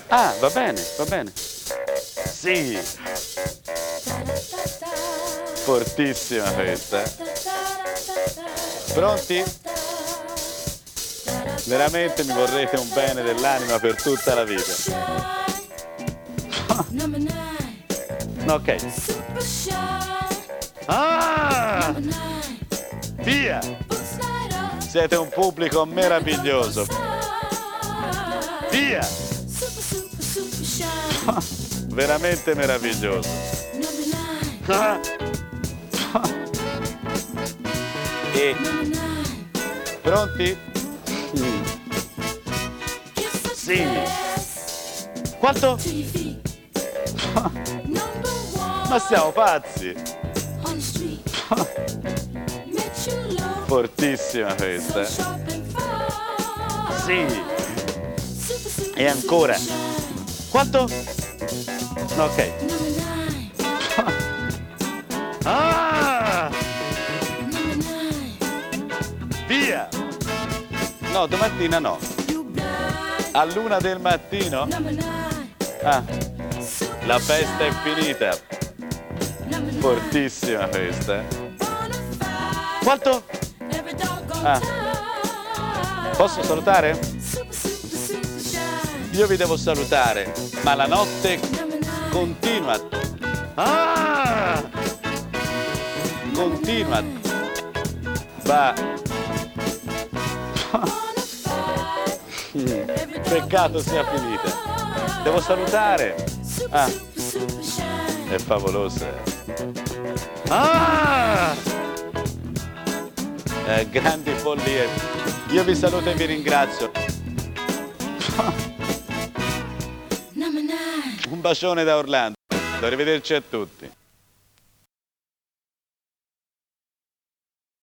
Ah, va bene, va bene. Sì, fortissima questa. Pronti? Veramente mi vorrete un bene dell'anima per tutta la vita. Ok. Ah! Via! Siete un pubblico meraviglioso. Via! Veramente meraviglioso. E pronti? Sì. Quanto? Ma siamo pazzi. Fortissima questa. Sì. E ancora. Quanto? Ok. Ah! Via! No, domattina no. All'1 del mattino? Ah, la festa è finita. Fortissima questa. Quanto? Ah. Posso salutare? Io vi devo salutare, ma la notte continua. Ah! Continua. Va. Peccato sia finita. Devo salutare. Ah. È favolosa. Ah! Grandi follie. Io vi saluto e vi ringrazio. Un bacione da Orlando. Arrivederci a tutti.